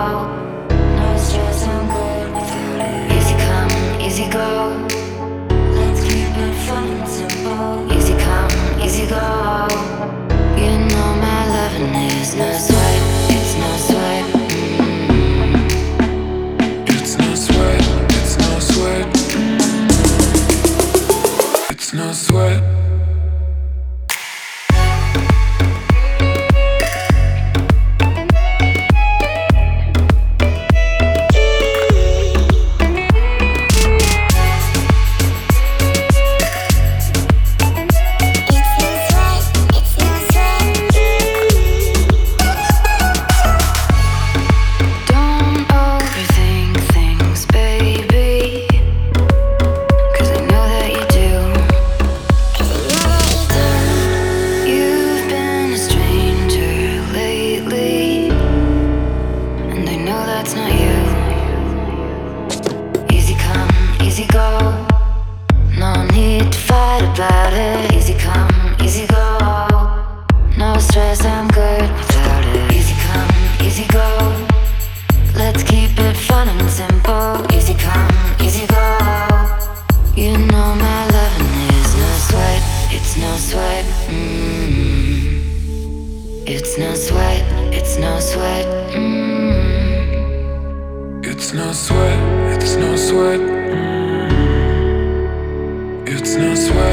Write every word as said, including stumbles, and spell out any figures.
No stress, I'm good without it. Easy come, easy go. Let's keep it fun and simple. Easy come, easy go. You know my loving is no sweat. It's no sweat. Mm. It's no sweat. It's no sweat. It's no sweat. It's no sweat, it's no sweat. Mm. It's no sweat, it's no sweat. Mm. It's no sweat.